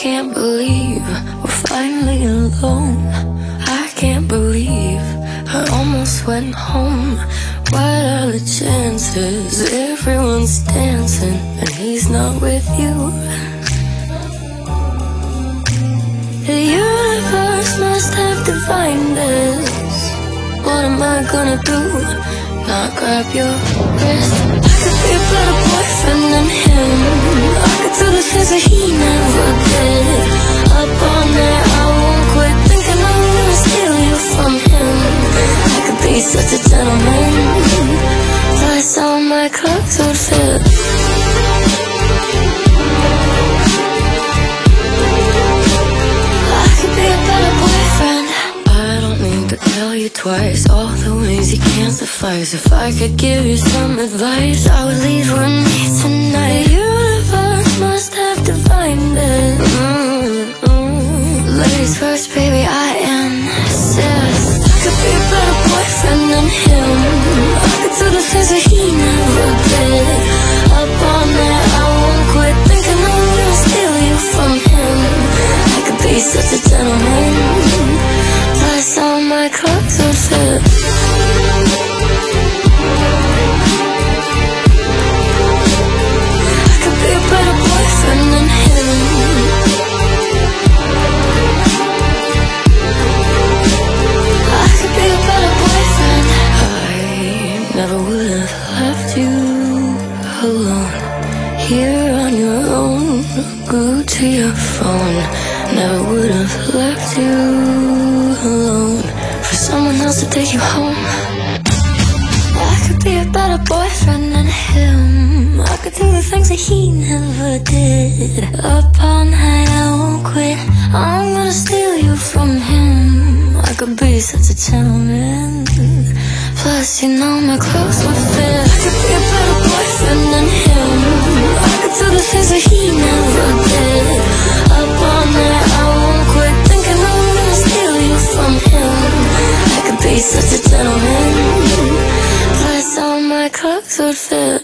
can't believe we're finally alone. I can't believe I almost went home. What are the chances? Everyone's dancing and he's not with you. The universe must have divined this. What am I gonna do? Not grab your wrist. I could be a better boyfriend than him. I could do the things that he never did. Up all night, I won't quit thinking I'm gonna steal you from him. I could be such a gentleman. Plus all my clothes would fit. I could be a better boyfriend. I don't need to tell you twice all the ways you can't suffice. If I could give you some advice, I would leave with me tonight. The universe must have divined it. Ladies first, baby, I insist. I could be a better boyfriend than him. I could do the things that he never did. Up all night, I won't quit thinking I'm gonna steal you from him. I could be such a gentleman. Plus all my clothes would fit. I could be a better boyfriend than him. I could be a better boyfriend. I never would have left you alone. Here on your own, glued to your phone. Never would have left you alone for someone else to take you home. I could be a better boyfriend than him. I could do the things that he never did. Up all night, I won't quit. I'm gonna steal you from him. I could be such a gentleman. Plus, you know my clothes would fit. I could be a better boyfriend than him. I could do the things that he never did. Up all night, I won't quit thinking I'm gonna steal you from him. I could be such a gentleman. Plus, all my clothes would fit.